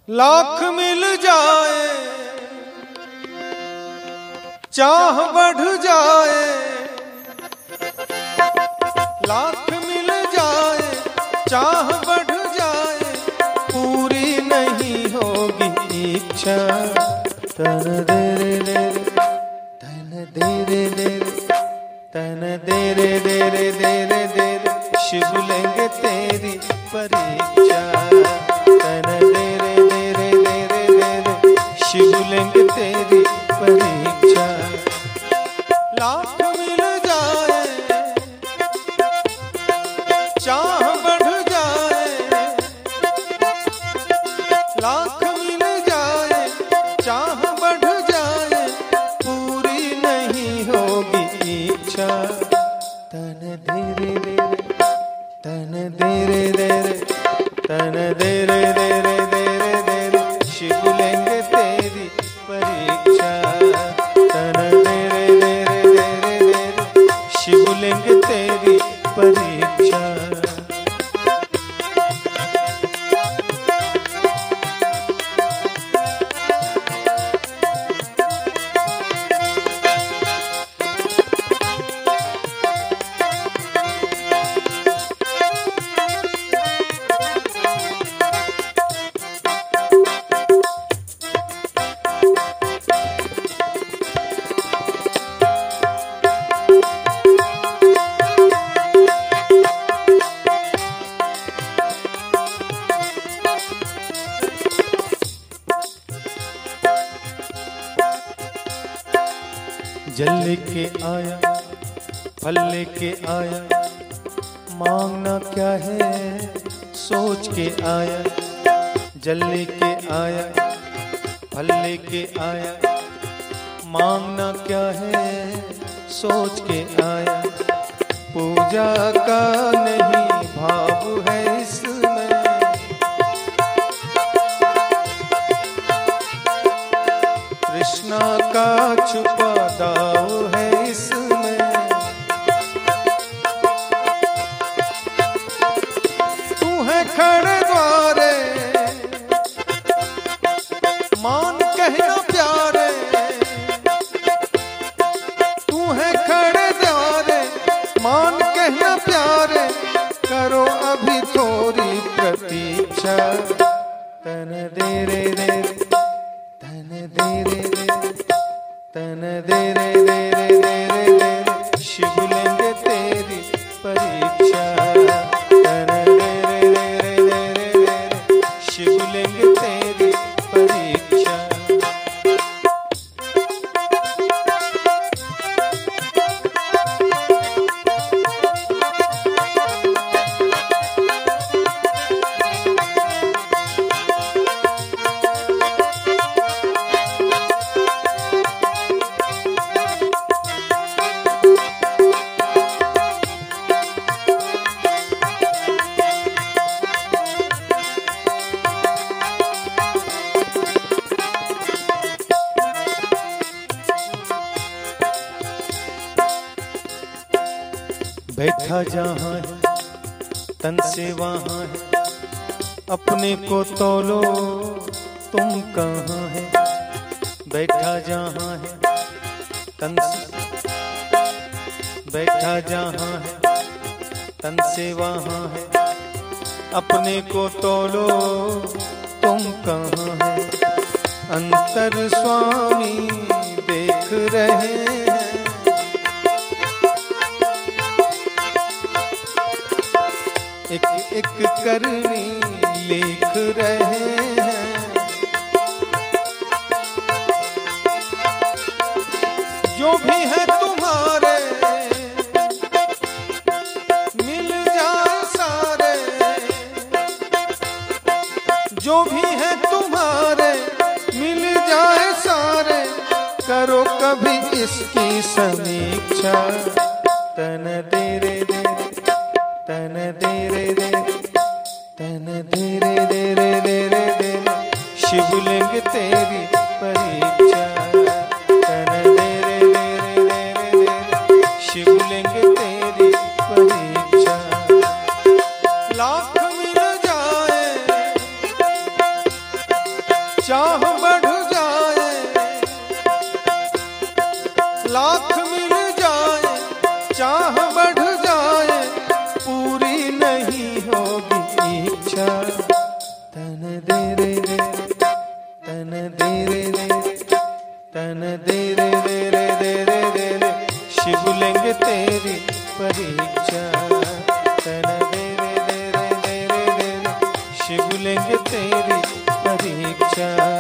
लाख मिल जाए चाह बढ़ जाए, लाख मिल जाए चाह बढ़ जाए, पूरी नहीं होगी इच्छा। तन दे रे दे रे तन दे रे दे रे तन दे रे दे रे दे रे दे रे, शिव लेंगे तेरी परीक्षा। तन दे रे दे रे दे रे दे रे, शिव लेंगे तेरी परीक्षा। लाख मिल जाए चाह बढ़ जाए, लाख मिल जाए चाह बढ़ जाए, पूरी नहीं होगी इच्छा। तन दे रे दे रे तन दे रे दे रे तन दे रे दे रे दे रे दे रे, शिव लेंगे तेरी परीक्षा। तन दे रे दे रे दे रे दे रे, शिव लेंगे तेरी परीक्षा। जल लेके आया फल लेके आया, मांगना क्या है सोच के आया। जल लेके आया फल लेके आया, मांगना क्या है सोच के आया। पूजा का नहीं भाव है इसमें, कृष्णा का छुपा दाव है इसमें। तू है खड़े द्वारे मान कहना प्यारे, तू है खड़े द्वारे मान कहना प्यारे, करो अभी थोड़ी प्रतीक्षा। तन दे रे दे रे तन दे रे दे तन दे रे दे रे दे रे दे रे, शिव लेंगे तेरी परीक्षा। तन दे रे दे रे दे रे दे रे, शिव लेंगे तेरी परीक्षा। बैठा जहाँ है तन से वहाँ है, अपने को तोलो तुम कहाँ है। बैठा जहाँ है तन से बैठा जहाँ है तन से वहाँ है, अपने को तोलो तुम कहाँ है। अंतर स्वामी देख रहे हैं, एक एक करनी लिख रहे हैं। जो भी है तुम्हारे मिल जाए सारे, जो भी है तुम्हारे मिल जाए सारे, करो कभी इसकी समीक्षा। तन दे रे दे तन दे रे दे तन दे रे दे रे दे रे दे, शिव लेंगे तेरी परीक्षा। तन दे रे दे रे दे रे दे, शिव लेंगे तेरी परीक्षा। लाख मिल जाए चाह बढ़ जाए, लाख मिल जाए, चाह बढ़ जाए, पूरी नहीं होगी इच्छा। तन दे रे रे, तन दे रे रे, तन दे रे रे रे रे रे रे रे, शिव लेंगे तेरी परीक्षा। तन दे रे रे रे रे रे रे, शिव लेंगे तेरी परीक्षा।